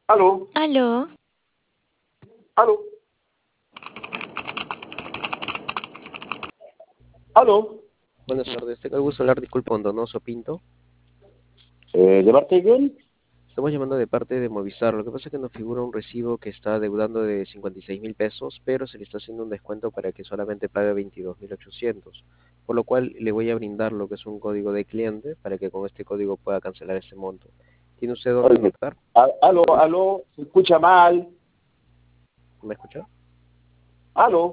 Aló, Aló, aló, aló. Buenas tardes, tengo el gusto de hablar, disculpa, con Donoso Pinto. ¿De parte de quién? Estamos llamando de parte de Movistar. Lo que pasa es que nos figura un recibo que está deudando de 56.000 pesos, pero se le está haciendo un descuento para que solamente pague 22.800. Por lo cual le voy a brindar lo que es un código de cliente para que con este código pueda cancelar ese monto. ¿Tiene usted dónde Oye, anotar? aló, aló, se escucha mal. ¿Me escucha? Aló.